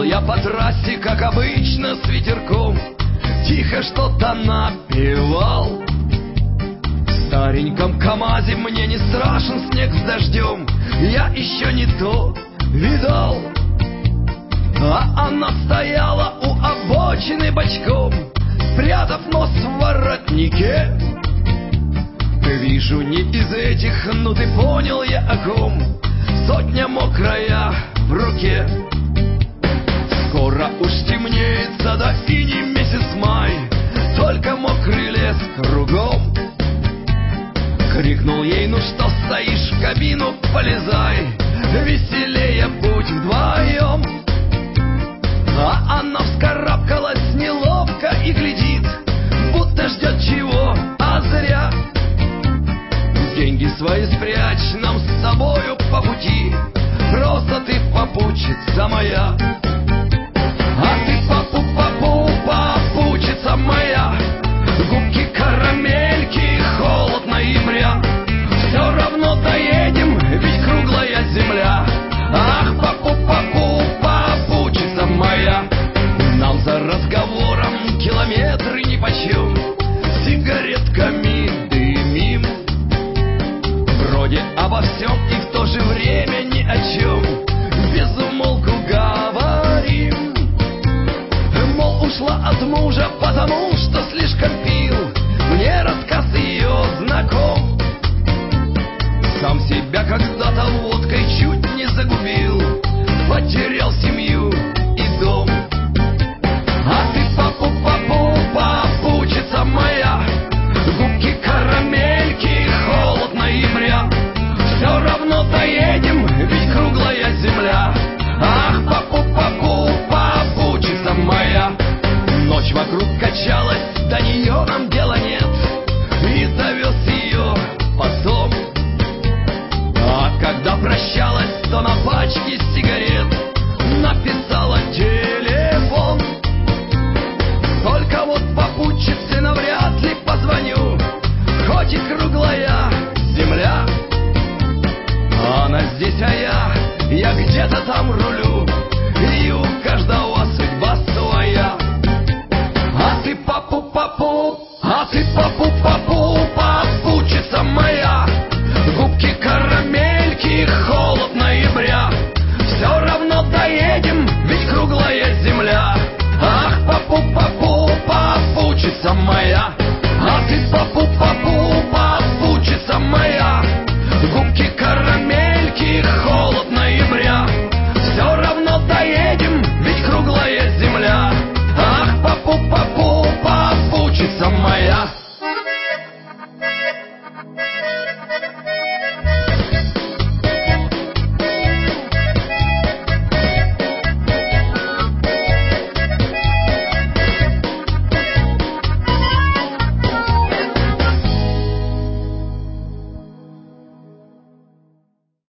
Ехал я по трассе, как обычно, с ветерком, тихо что-то напевал. В стареньком КамАЗе мне не страшен снег с дождем, я еще не то видал. А она стояла у обочины бочком, спрятав нос в воротнике. Вижу, не из этих, ну ты понял я о ком. Сотня мокрая в руке. Скоро уж стемнеется, да и не месяц май, только мокрый лес кругом. Крикнул ей: ну что стоишь, в кабину полезай, веселее будь вдвоем. А она вскарабкалась неловко и глядит, будто ждет чего, а зря. Деньги свои спрячь, нам с тобою по пути, просто ты попутчица моя.